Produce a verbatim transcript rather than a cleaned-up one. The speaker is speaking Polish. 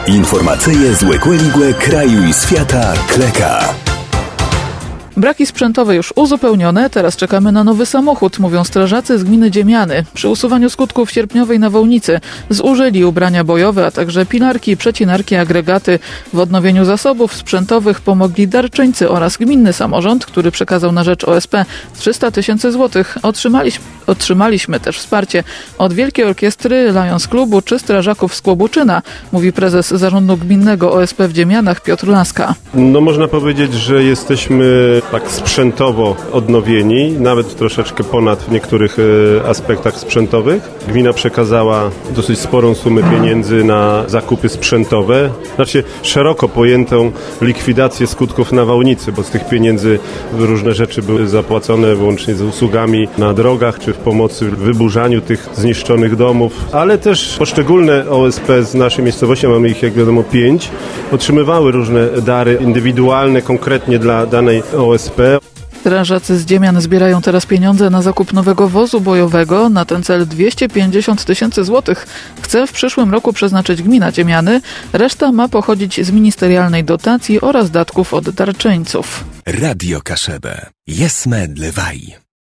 Informacyje z Łekłe kraju i świata Kleka. Braki sprzętowe już uzupełnione, teraz czekamy na nowy samochód, mówią strażacy z gminy Dziemiany. Przy usuwaniu skutków sierpniowej nawałnicy zużyli ubrania bojowe, a także pilarki, przecinarki, agregaty. W odnowieniu zasobów sprzętowych pomogli darczyńcy oraz gminny samorząd, który przekazał na rzecz O S P trzysta tysięcy złotych. Otrzymaliśmy, otrzymaliśmy też wsparcie od Wielkiej Orkiestry, Lions Klubu czy strażaków z Kłobuczyna, mówi prezes zarządu gminnego O S P w Dziemianach Piotr Laska. No można powiedzieć, że jesteśmy tak sprzętowo odnowieni, nawet troszeczkę ponad w niektórych e, aspektach sprzętowych. Gmina przekazała dosyć sporą sumę pieniędzy na zakupy sprzętowe, znaczy szeroko pojętą likwidację skutków nawałnicy, bo z tych pieniędzy różne rzeczy były zapłacone wyłącznie z usługami na drogach, czy w pomocy w wyburzaniu tych zniszczonych domów, ale też poszczególne O S P z naszej miejscowości, mamy ich jak wiadomo pięć, otrzymywały różne dary indywidualne, konkretnie dla danej O S P. Strażacy z Dziemian zbierają teraz pieniądze na zakup nowego wozu bojowego. Na ten cel dwieście pięćdziesiąt tysięcy złotych chce w przyszłym roku przeznaczyć gmina Dziemiany. Reszta ma pochodzić z ministerialnej dotacji oraz datków od darczyńców. Radio Kaszebę. Jesme dlewaj.